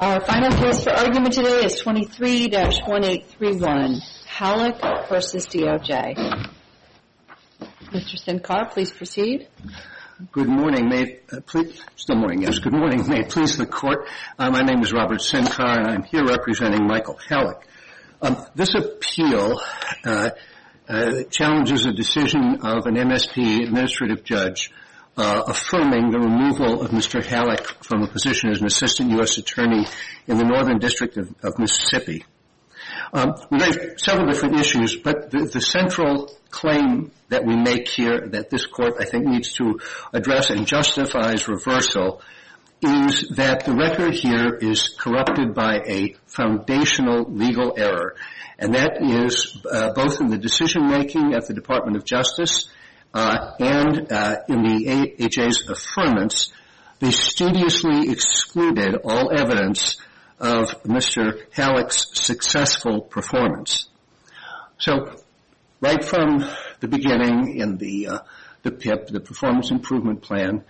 Our final case for argument today is 23-1831, Halleck v. DOJ. Mr. Sinkar, please proceed. Good morning. Still morning, yes. Good morning. May it please the Court. My name is Robert Sinkar, and I'm here representing Michael Halleck. This appeal challenges a decision of an MSP administrative judge affirming the removal of Mr. Halleck from a position as an assistant U.S. attorney in the Northern District of Mississippi. We raised several different issues, but the central claim that we make here that this Court, I think, needs to address and justifies reversal is that the record here is corrupted by a foundational legal error, and that is both in the decision-making at the Department of Justice and in the AHA's affirmance. They studiously excluded all evidence of Mr. Halleck's successful performance. So, right from the beginning in the PIP, the Performance Improvement Plan,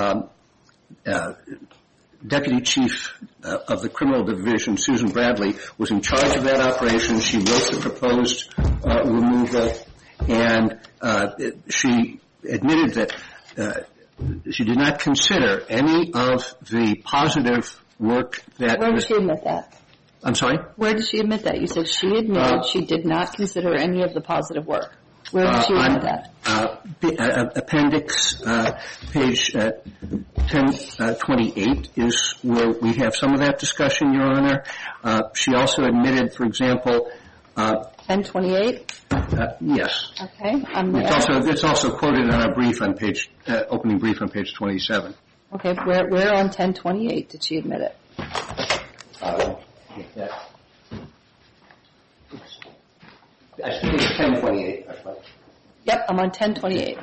Deputy Chief of the Criminal Division, Susan Bradley, was in charge of that operation. She wrote the proposed removal, and she admitted that she did not consider any of the positive work that... Where did she admit that? I'm sorry? Where did she admit that? You said she admitted she did not consider any of the positive work. Where did she admit that? Appendix page 1028 is where we have some of that discussion, Your Honor. She also admitted, for example... 1028? Yes. Okay. It's also quoted in our brief on opening brief on page 27. Okay. Where on 1028 did she admit it? I think it's 1028. Yep, I'm on 1028.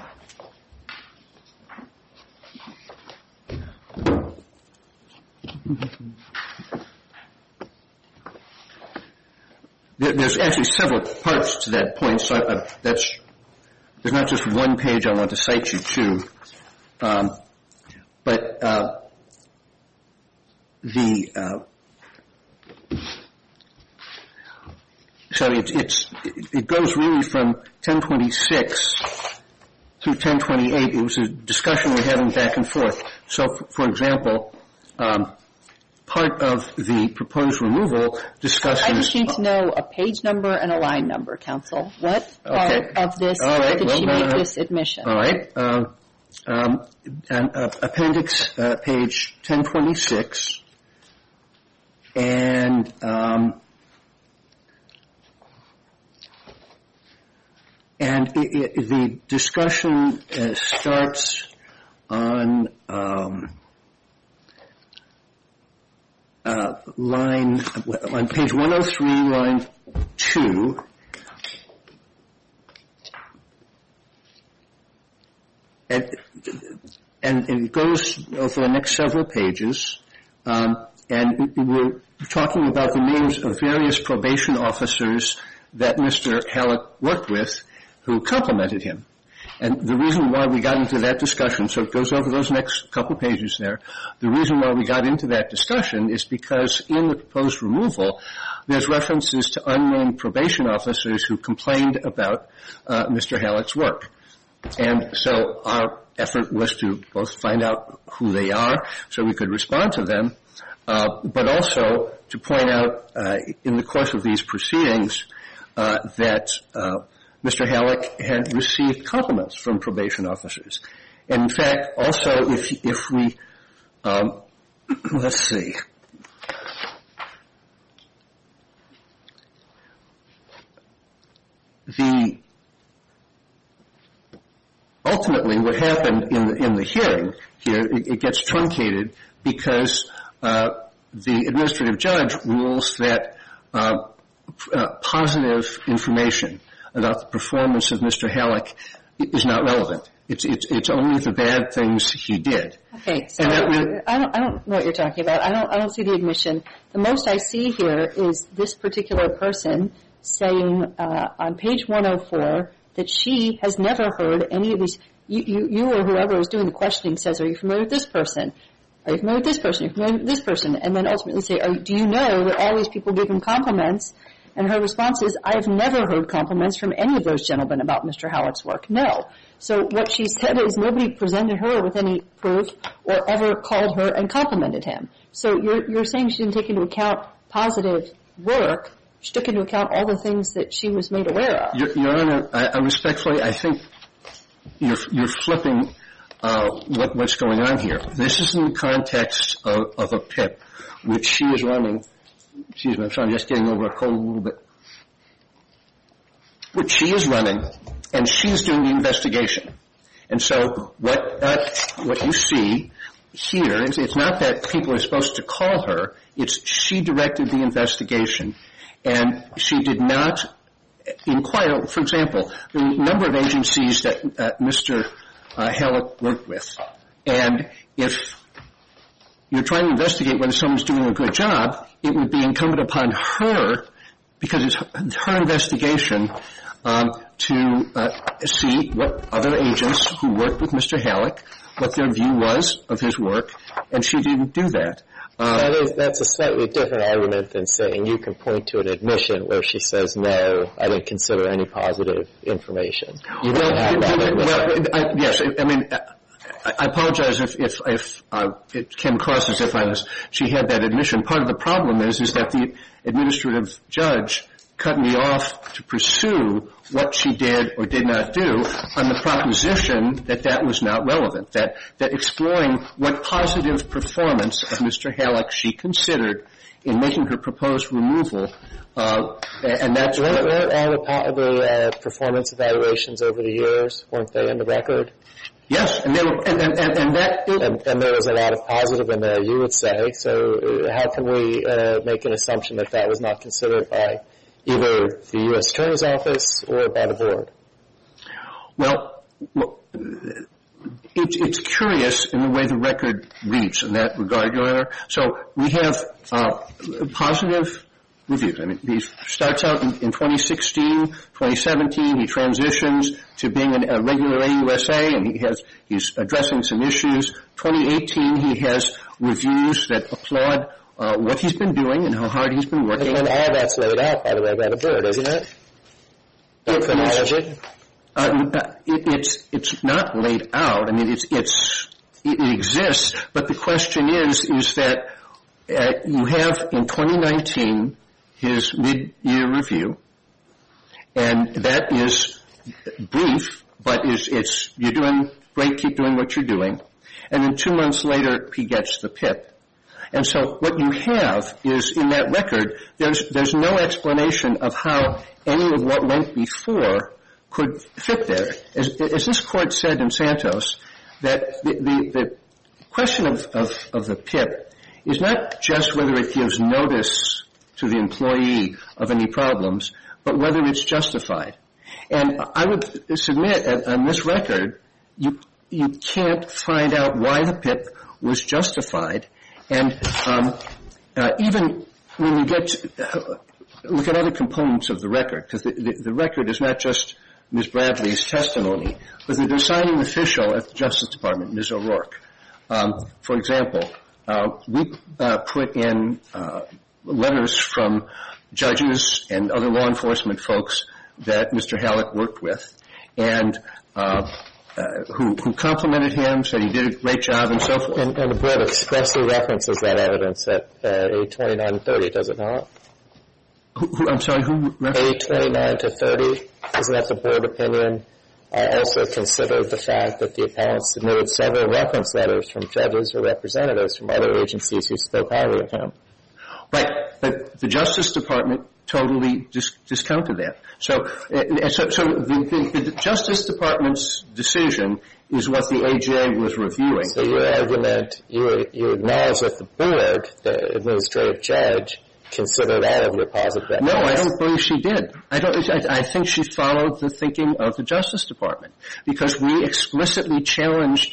There's actually several parts to that point, so there's not just one page I want to cite you to. So it goes really from 1026 through 1028. It was a discussion we're having back and forth. So, for example, part of the proposed removal discusses... I just need to know a page number and a line number, counsel. What part of this did she make this admission? All right. Appendix page 1026, and the discussion starts on on page 103, line 2. And it goes over the next several pages, and we're talking about the names of various probation officers that Mr. Halleck worked with who complimented him. And the reason why we got into that discussion, so it goes over those next couple pages there, the reason why we got into that discussion is because in the proposed removal, there's references to unnamed probation officers who complained about Mr. Halleck's work. And so our effort was to both find out who they are so we could respond to them, but also to point out in the course of these proceedings that Mr. Halleck had received compliments from probation officers. And in fact, also, if we, let's see. Ultimately, what happened in the hearing here, it gets truncated because the administrative judge rules that positive information about the performance of Mr. Halleck is not relevant. It's only the bad things he did. Okay, so I don't know what you're talking about. I don't see the admission. The most I see here is this particular person saying on page 104 that she has never heard any of these. You or whoever is doing the questioning says, "Are you familiar with this person?" Are you familiar with this person? Are you familiar with this person? And then ultimately say, do you know that all these people give him compliments? And her response is, I have never heard compliments from any of those gentlemen about Mr. Halleck's work. No. So what she said is nobody presented her with any proof or ever called her and complimented him. So you're saying she didn't take into account positive work. She took into account all the things that she was made aware of. Your Honor, I respectfully, I think you're flipping what's going on here. This is in the context of a PIP, which she is running. Excuse me, I'm sorry, I'm just getting over a cold a little bit. Which she is running, and she's doing the investigation. And so what you see here is it's not that people are supposed to call her, it's she directed the investigation. And she did not inquire. For example, the number of agencies that Mr. Halleck worked with. And if you're trying to investigate whether someone's doing a good job, it would be incumbent upon her, because it's her investigation, to see what other agents who worked with Mr. Halleck, what their view was of his work, and she didn't do that. That's a slightly different argument than saying you can point to an admission where she says, no, I didn't consider any positive information. You don't have that. Yes, I mean, I apologize if it came across as if she had that admission. Part of the problem is that the administrative judge cut me off to pursue what she did or did not do on the proposition that was not relevant, that exploring what positive performance of Mr. Halleck she considered in making her proposed removal, and that's weren't all the performance evaluations over the years, weren't they in the record? Yes, and they were, and there was a lot of positive in there, you would say. So how can we make an assumption that was not considered by either the U.S. Attorney's Office or by the board? Well, it's curious in the way the record reads in that regard, Your Honor. So we have positive reviews. I mean, he starts out in 2016, 2017. He transitions to being a regular AUSA, and he's addressing some issues. 2018, he has reviews that applaud what he's been doing and how hard he's been working. And all that's laid out, by the way, by the board, isn't it? It's not laid out. I mean, it exists, but the question is that you have in 2019 his mid-year review, and that is brief, but you're doing great, keep doing what you're doing. And then 2 months later, he gets the PIP. And so what you have is, in that record, there's no explanation of how any of what went before could fit there. As this Court said in Santos, that the question of the PIP is not just whether it gives notice to the employee of any problems, but whether it's justified. And I would submit on this record, you can't find out why the PIP was justified. And even when you look at other components of the record, because the record is not just Ms. Bradley's testimony, but the deciding official at the Justice Department, Ms. O'Rourke. For example, we put in letters from judges and other law enforcement folks that Mr. Halleck worked with, and who complimented him, said he did a great job, and so forth. And the board expressly references that evidence at A29 and 30, does it not? I'm sorry, who referenced? A29 to 30, isn't that the board opinion? I also considered the fact that the appellant submitted several reference letters from judges or representatives from other agencies who spoke highly of him. Right, but the Justice Department totally discounted that. So the Justice Department's decision is what the AJA was reviewing. So your argument, you acknowledge that the board, the administrative judge, considered all of your positive evidence. No, I don't believe she did. I think she followed the thinking of the Justice Department, because we explicitly challenged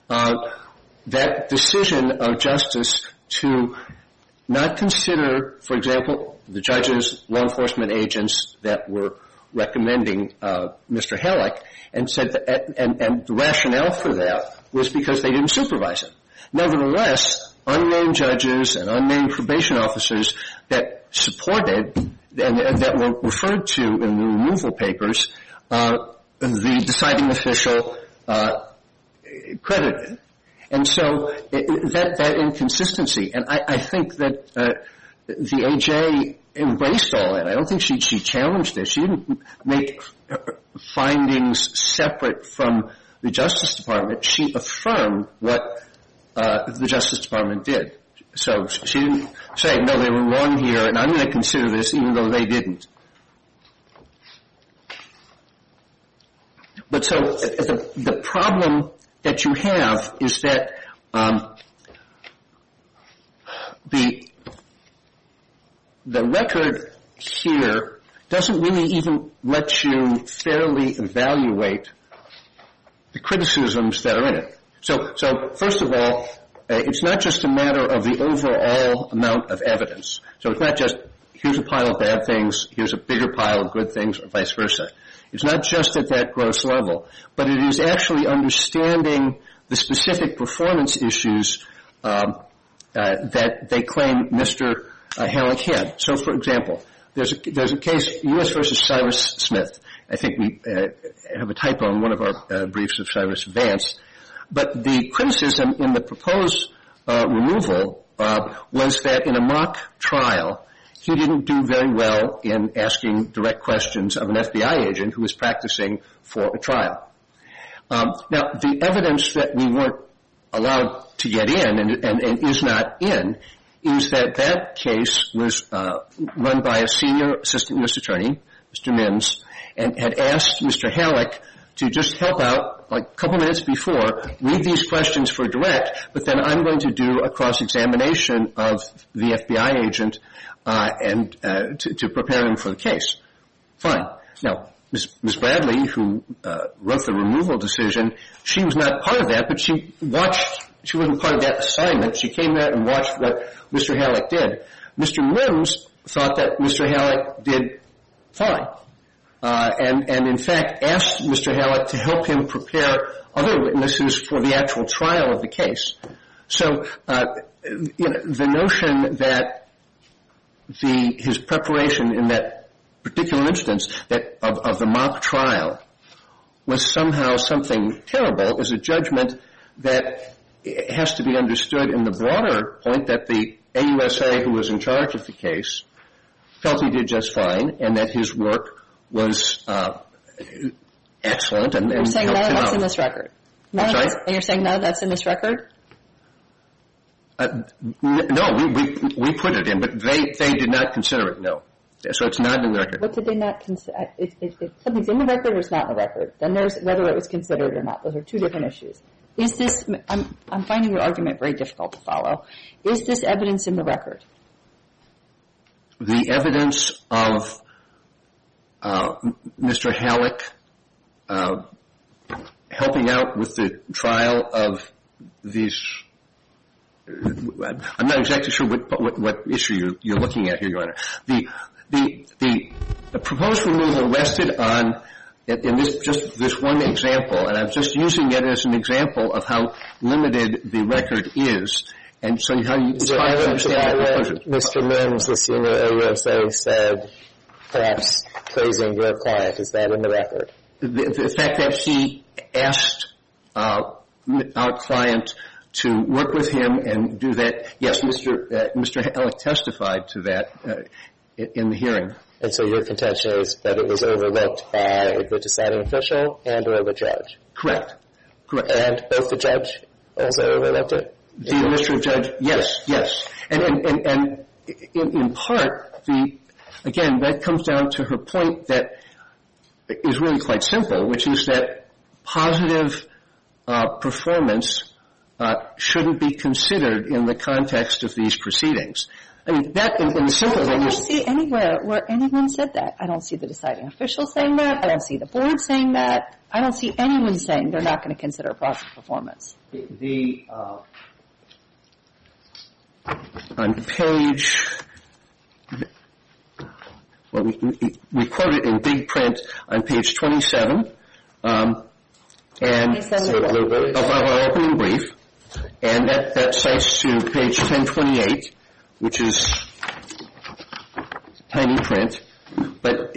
that decision of justice to not consider, for example, the judges, law enforcement agents that were recommending Mr. Halleck, and said that, and the rationale for that was because they didn't supervise him. Nevertheless, unnamed judges and unnamed probation officers that supported and that were referred to in the removal papers, the deciding official credited. And so that inconsistency, and I think that the AJ embraced all that. I don't think she challenged this. She didn't make findings separate from the Justice Department. She affirmed what the Justice Department did. So she didn't say, no, they were wrong here, and I'm going to consider this even though they didn't. But so the problem that you have is that the record here doesn't really even let you fairly evaluate the criticisms that are in it. So first of all, it's not just a matter of the overall amount of evidence. So it's not just here's a pile of bad things, here's a bigger pile of good things, or vice versa. It's not just at that gross level, but it is actually understanding the specific performance issues that they claim Mr. Halleck had. So, for example, there's a case, U.S. versus Cyrus Smith. I think we have a typo in one of our briefs of Cyrus Vance. But the criticism in the proposed removal was that in a mock trial, he didn't do very well in asking direct questions of an FBI agent who was practicing for a trial. Now, the evidence that we weren't allowed to get in and is not in is that case was run by a senior assistant U.S. attorney, Mr. Mims, and had asked Mr. Halleck to just help out like a couple minutes before, read these questions for direct, but then I'm going to do a cross-examination of the FBI agent and to prepare him for the case. Fine. Now, Ms. Bradley, who wrote the removal decision, she was not part of that, but she wasn't part of that assignment. She came there and watched what Mr. Halleck did. Mr. Mims thought that Mr. Halleck did fine. And in fact asked Mr. Halleck to help him prepare other witnesses for the actual trial of the case. So, the notion that his preparation in that particular instance of the mock trial was somehow something terrible is a judgment that has to be understood in the broader point that the AUSA who was in charge of the case felt he did just fine and that his work was excellent and you're saying helped none him of that's out. in this record? I'm sorry? And you're saying none of that's in this record? No, we put it in, but they did not consider it, no. So it's not in the record. What did they not consider? If something's in the record or it's not in the record, then there's whether it was considered or not. Those are two different issues. Is this, I'm finding your argument very difficult to follow. Is this evidence in the record? The evidence of Mr. Halleck helping out with the trial of these, I'm not exactly sure what issue you're looking at here, Your Honor. The proposed removal rested on, in this one example, and I'm just using it as an example of how limited the record is, and so how you try to understand the conclusion. Mr. Mims, the senior AUSA, said, perhaps praising your client. Is that in the record? The fact that he asked our client to work with him and do that, yes, Mr. Halleck testified to that in the hearing. And so your contention is that it was overlooked by the deciding official and or the judge? Correct. And both the judge also overlooked it? The administrative judge, yes. And in part, again, that comes down to her point that is really quite simple, which is that positive performance shouldn't be considered in the context of these proceedings. I mean, that in the simple thing is... I don't see anywhere where anyone said that. I don't see the deciding official saying that. I don't see the board saying that. I don't see anyone saying they're not going to consider positive performance. On page... Well, we quote it in big print on page 27 and of our opening brief. And that cites to page 1028, which is tiny print. But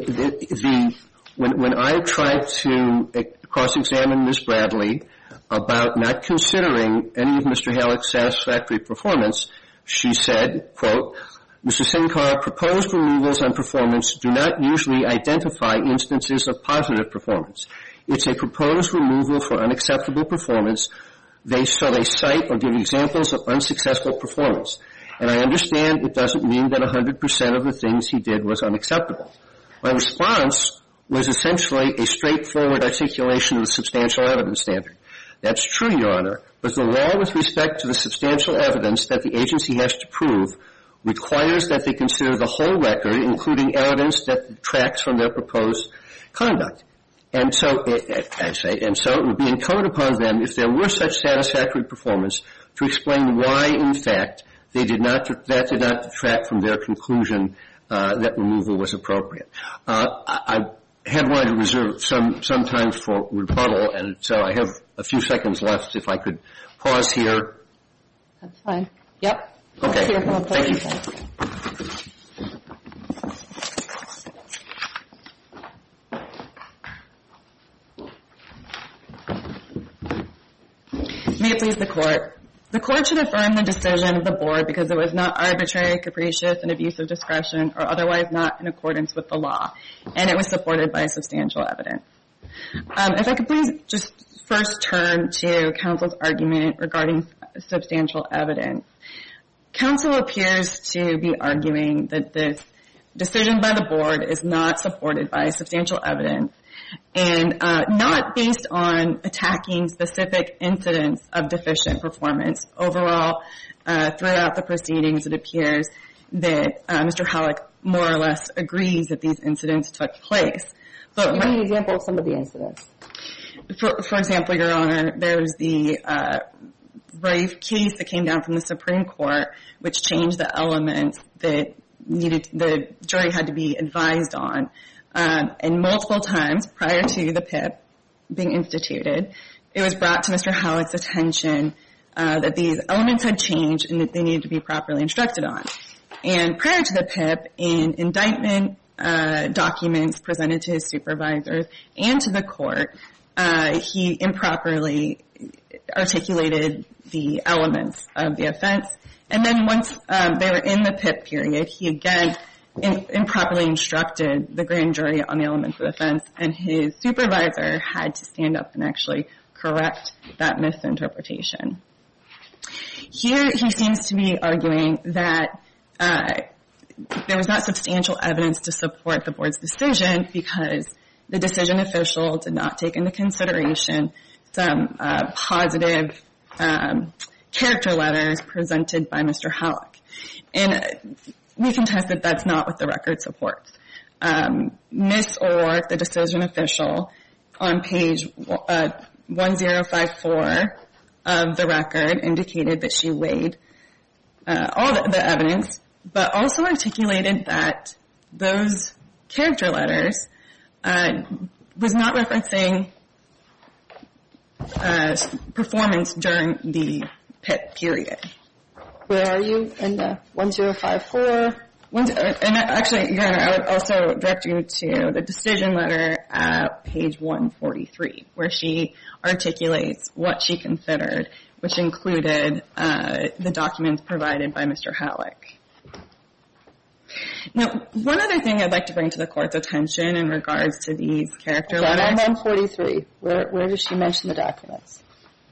when I tried to cross-examine Ms. Bradley about not considering any of Mr. Halleck's satisfactory performance, she said, quote, Mr. Sincar, proposed removals on performance do not usually identify instances of positive performance. It's a proposed removal for unacceptable performance. They cite or give examples of unsuccessful performance. And I understand it doesn't mean that 100% of the things he did was unacceptable. My response was essentially a straightforward articulation of the substantial evidence standard. That's true, Your Honor, but the law with respect to the substantial evidence that the agency has to prove requires that they consider the whole record, including evidence that detracts from their proposed conduct. And so it would be incumbent upon them, if there were such satisfactory performance, to explain why, in fact, that did not detract from their conclusion that removal was appropriate. I had wanted to reserve some time for rebuttal, and so I have a few seconds left. If I could pause here. That's fine. Yep. Okay. Thank you. May it please the Court. The Court should affirm the decision of the Board because it was not arbitrary, capricious, and abuse of discretion, or otherwise not in accordance with the law, and it was supported by substantial evidence. If I could please just first turn to counsel's argument regarding substantial evidence. Counsel appears to be arguing that this decision by the Board is not supported by substantial evidence and not based on attacking specific incidents of deficient performance. Overall, throughout the proceedings, it appears that Mr. Halleck more or less agrees that these incidents took place. But give me an example of some of the incidents. For example, Your Honor, there's the Rafe case that came down from the Supreme Court, which changed the elements that the jury had to be advised on. And multiple times prior to the PIP being instituted, it was brought to Mr. Halleck's attention that these elements had changed and that they needed to be properly instructed on. And prior to the PIP, in indictment documents presented to his supervisors and to the court, he improperly articulated the elements of the offense. And then once they were in the PIP period, he again improperly instructed the grand jury on the elements of the offense, and his supervisor had to stand up and actually correct that misinterpretation. Here he seems to be arguing that there was not substantial evidence to support the Board's decision because the decision official did not take into consideration some positive character letters presented by Mr. Halleck. And we contest that that's not what the record supports. Ms. O'Rourke, the decision official, on page 1054 of the record indicated that she weighed all the evidence, but also articulated that those character letters was not referencing performance during the PIP period. Where are you in the 1054? And actually, Your Honor, I would also direct you to the decision letter at page 143, where she articulates what she considered, which included the documents provided by Mr. Halleck. Now, one other thing I'd like to bring to the Court's attention in regards to these character letters. On 143, where does she mention the documents?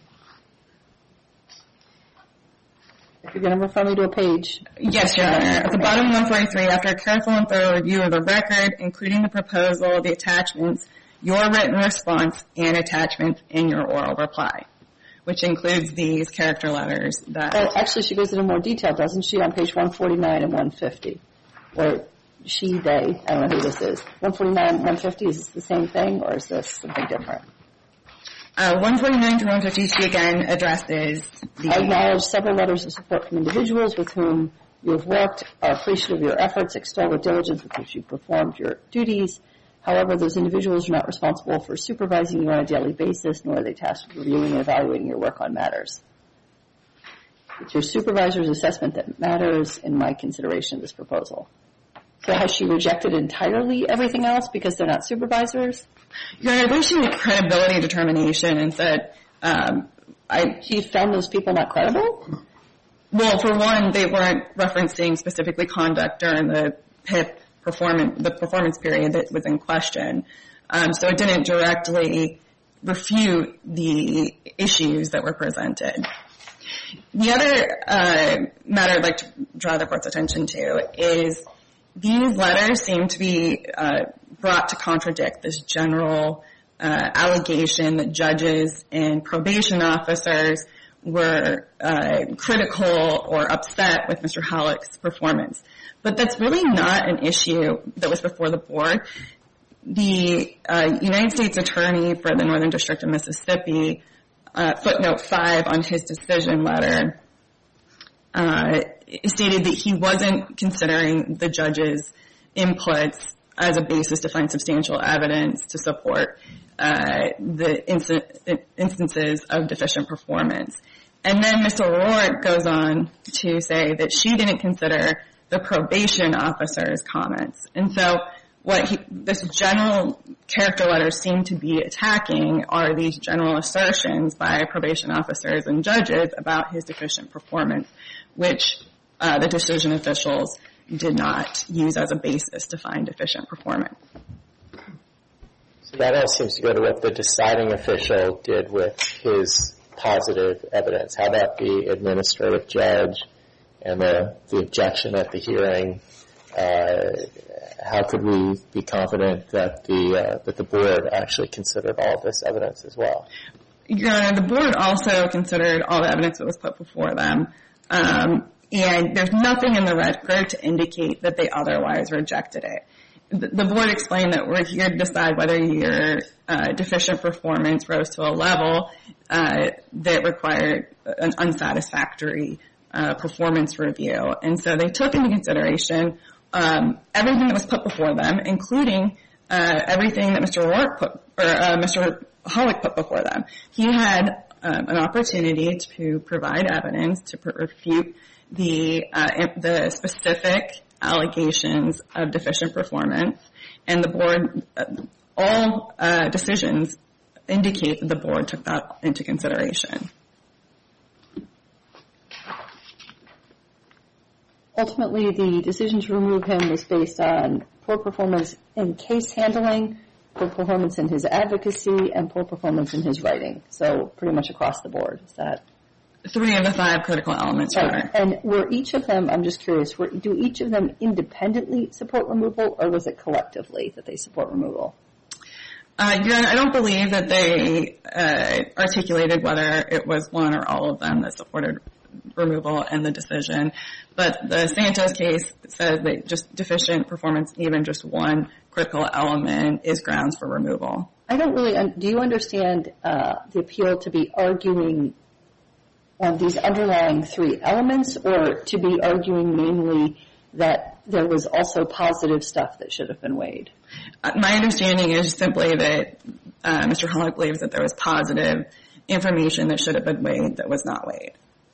If you're going to refer me to a page. Yes, Your Honor. At the bottom of 143, after a careful and thorough review of the record, including the proposal, the attachments, your written response, and attachments in your oral reply, which includes these character letters. Actually, she goes into more detail, doesn't she, on page 149 and 150? Or she, they, I don't know who this is. 149 and 150, is this the same thing, or is this something different? 149 through 150, she again addresses the... I acknowledge several letters of support from individuals with whom you have worked, are appreciative of your efforts, extol the diligence with which you performed your duties. However, those individuals are not responsible for supervising you on a daily basis, nor are they tasked with reviewing and evaluating your work on matters. It's your supervisor's assessment that matters in my consideration of this proposal. So has she rejected entirely everything else because they're not supervisors? Your Honor, I believe she made a credibility determination and said, She found those people not credible? well, for one, they weren't referencing specifically conduct during the PIP performance period that was in question. So it didn't directly refute the issues that were presented. The other matter I'd like to draw the Court's attention to is these letters seem to be brought to contradict this general allegation that judges and probation officers were critical or upset with Mr. Halleck's performance. But that's really not an issue that was before the Board. The United States Attorney for the Northern District of Mississippi, footnote 5 on his decision letter, stated that he wasn't considering the judge's inputs as a basis to find substantial evidence to support the instances of deficient performance. And then Ms. O'Rourke goes on to say that she didn't consider the probation officer's comments. And so what this general character letter seemed to be attacking are these general assertions by probation officers and judges about his deficient performance, which the decision officials did not use as a basis to find deficient performance. So that all seems to go to what the deciding official did with his positive evidence. How about the administrative judge and the objection at the hearing? How could we be confident that the Board actually considered all of this evidence as well? Your Honor, the Board also considered all the evidence that was put before them. And there's nothing in the record to indicate that they otherwise rejected it. The Board explained that we're here to decide whether your deficient performance rose to a level that required an unsatisfactory performance review. And so they took into consideration everything that was put before them, including everything that Mr. Halleck put before them. He had an opportunity to provide evidence to refute the specific allegations of deficient performance, and the Board, all decisions indicate that the Board took that into consideration. Ultimately, the decision to remove him was based on poor performance in case handling, poor performance in his advocacy, and poor performance in his writing. So pretty much across the board. Is that 3 of the 5 critical elements, Your Honor. And were each of them, I'm just curious, do each of them independently support removal, or was it collectively that they support removal? Your Honor, I don't believe that they articulated whether it was one or all of them that supported removal in the decision. But the Santos case says that just deficient performance, even just one critical element, is grounds for removal. I don't really, do you understand the appeal to be arguing on these underlying 3 elements, or to be arguing mainly that there was also positive stuff that should have been weighed? My understanding is simply that Mr. Halleck believes that there was positive information that should have been weighed that was not weighed.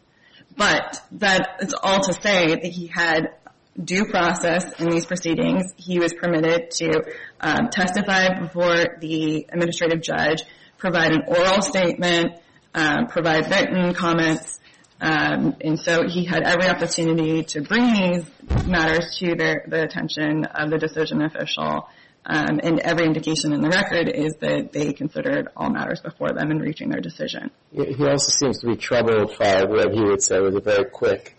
But that is all to say that he had due process in these proceedings. He was permitted to testify before the administrative judge, provide an oral statement, provide written comments, and so he had every opportunity to bring these matters to the attention of the decision official, and every indication in the record is that they considered all matters before them in reaching their decision. He also seems to be troubled by what he would say was a very quick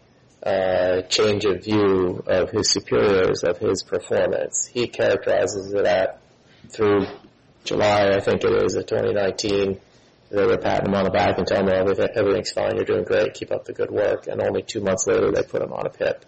change of view of his superiors, of his performance. He characterizes it through July, I think it is, of 2019, they were patting him on the back and telling him everything's fine, you're doing great, keep up the good work, and only 2 months later they put him on a PIP.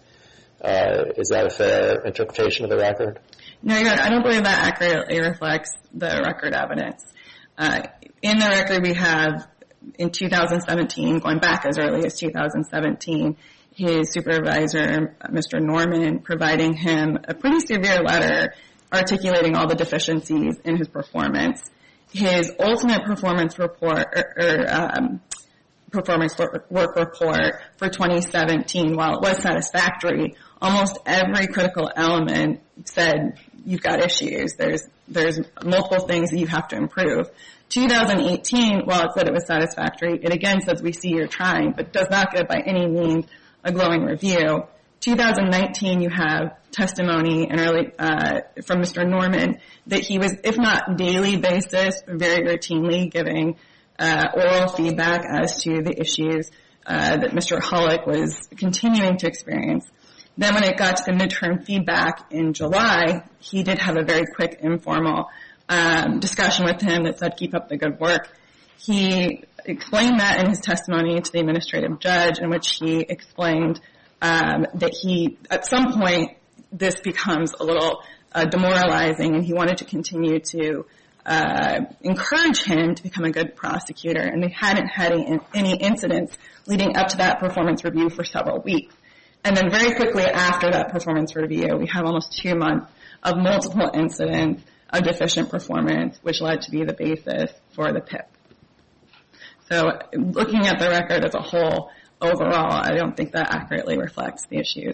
Is that a fair interpretation of the record? No, Your Honor, I don't believe that accurately reflects the record evidence. In the record we have, in 2017, going back as early as 2017, his supervisor, Mr. Norman, providing him a pretty severe letter articulating all the deficiencies in his performance. His ultimate performance report, performance work report for 2017, while it was satisfactory, almost every critical element said you've got issues. There's multiple things that you have to improve. 2018, while it said it was satisfactory, it again says we see you're trying, but does not give by any means a glowing review. 2019, you have testimony and from Mr. Norman that he was, if not daily basis, very routinely giving oral feedback as to the issues that Mr. Hullock was continuing to experience. Then when it got to the midterm feedback in July, he did have a very quick informal discussion with him that said, keep up the good work. He explained that in his testimony to the administrative judge, in which he explained that he, at some point, this becomes a little demoralizing, and he wanted to continue to encourage him to become a good prosecutor, and they hadn't had any incidents leading up to that performance review for several weeks. And then very quickly after that performance review, we have almost 2 months of multiple incidents of deficient performance, which led to be the basis for the PIP. So looking at the record as a whole, overall, I don't think that accurately reflects the issues.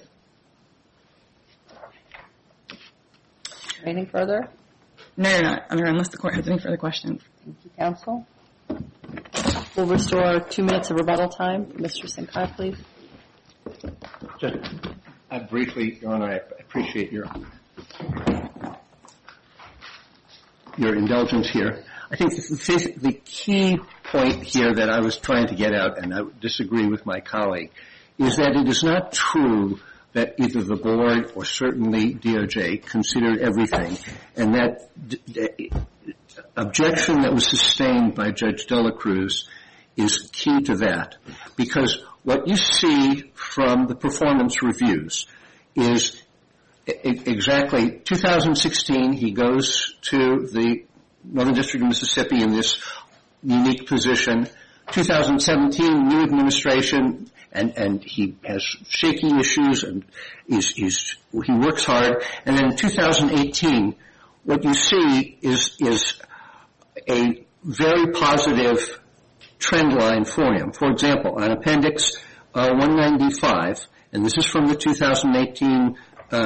Anything further? No, you're not, unless the court has any further questions. Thank you, counsel. We'll restore 2 minutes of rebuttal time. Mr. Sinkai, please. Just briefly, Your Honor, I appreciate your indulgence here. I think the key point here that I was trying to get out, and I disagree with my colleague, is that it is not true that either the board or certainly DOJ considered everything, and that objection that was sustained by Judge Dela Cruz is key to that, because what you see from the performance reviews is exactly 2016, he goes to the Northern District of Mississippi in this unique position. 2017, new administration, and he has shaky issues, and he works hard. And then 2018, what you see is a very positive trend line for him. For example, on Appendix 195, and this is from the 2018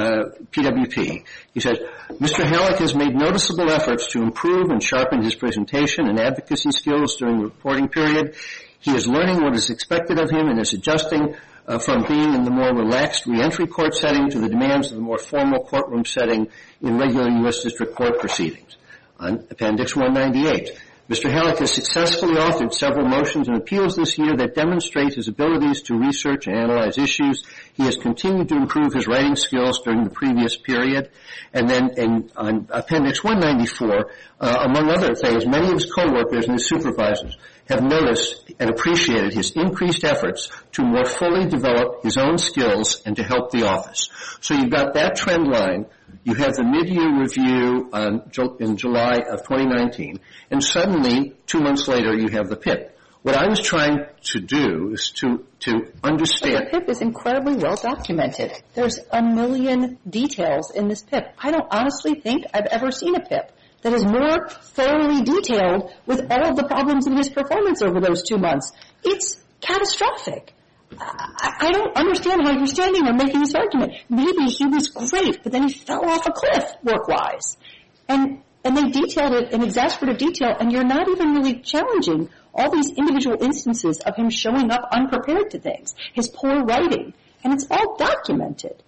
PWP, he says, Mr. Halleck has made noticeable efforts to improve and sharpen his presentation and advocacy skills during the reporting period. He is learning what is expected of him and is adjusting from being in the more relaxed reentry court setting to the demands of the more formal courtroom setting in regular U.S. District Court proceedings. On Appendix 198, Mr. Halleck has successfully authored several motions and appeals this year that demonstrate his abilities to research and analyze issues. He has continued to improve his writing skills during the previous period. And then on Appendix 194, among other things, many of his coworkers and his supervisors have noticed and appreciated his increased efforts to more fully develop his own skills and to help the office. So you've got that trend line. You have the mid-year review in July of 2019, and suddenly, 2 months later, you have the PIP. What I was trying to do is to understand. The PIP is incredibly well documented. There's a million details in this PIP. I don't honestly think I've ever seen a PIP that is more thoroughly detailed with all of the problems in his performance over those 2 months. It's catastrophic. I don't understand how you're standing there making this argument. Maybe he was great, but then he fell off a cliff work-wise. And they detailed it in exasperative detail, and you're not even really challenging all these individual instances of him showing up unprepared to things, his poor writing, and it's all documented.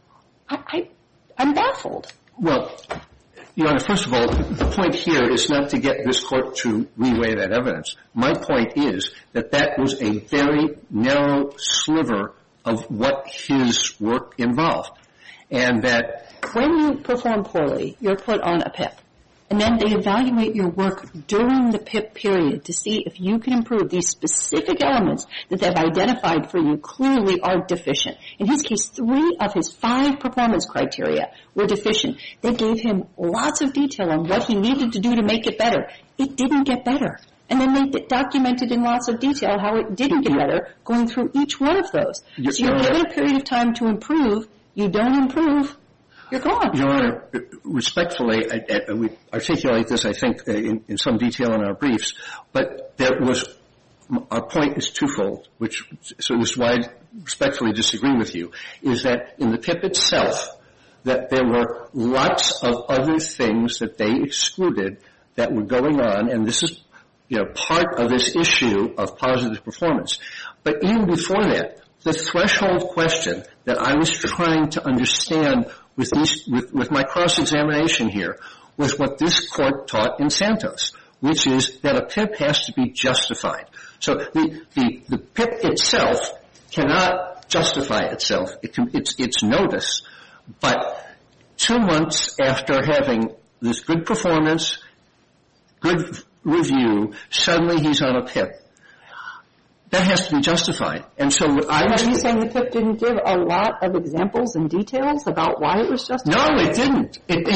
I'm baffled. Well, Your Honor, first of all, the point here is not to get this court to reweigh that evidence. My point is that that was a very narrow sliver of what his work involved. And that when you perform poorly, you're put on a PIP. And then they evaluate your work during the PIP period to see if you can improve these specific elements that they've identified for you clearly are deficient. In his case, 3 of his 5 performance criteria were deficient. They gave him lots of detail on what he needed to do to make it better. It didn't get better. And then they documented in lots of detail how it didn't get better, going through each one of those. So you're given a period of time to improve. You don't improve, you're gone. Your Honor, respectfully, we articulate this, I think, in some detail in our briefs, but there was our point is twofold, so this is why I respectfully disagree with you, is that in the PIP itself, that there were lots of other things that they excluded that were going on, and this is, part of this issue of positive performance. But even before that, the threshold question that I was trying to understand with my cross-examination here was what this court taught in Santos, which is that a PIP has to be justified. So the PIP itself cannot justify itself. It's notice. But 2 months after having this good performance, good review, suddenly he's on a PIP. That has to be justified. And so what I was... Are you saying the PIP didn't give a lot of examples and details about why it was justified? No, it didn't.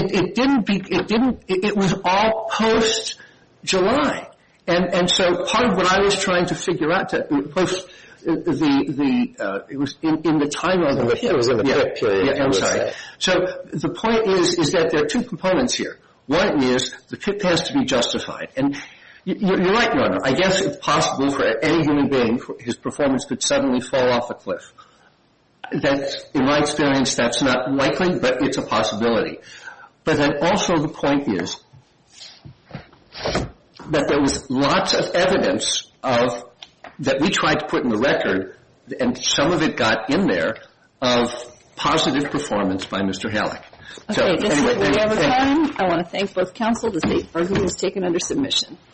It was all post-July. And so part of what I was trying to figure out it was in the time of the PIP. It was in the PIP period. Yeah, I'm sorry. So the point is that there are two components here. One is the PIP has to be justified. And you're right, Your Honor. I guess it's possible for any human being, his performance could suddenly fall off a cliff. In my experience, that's not likely, but it's a possibility. But then also the point is that there was lots of evidence that we tried to put in the record, and some of it got in there, of positive performance by Mr. Halleck. Okay, this is where we have time. I want to thank both counsel. The state argument is taken under submission.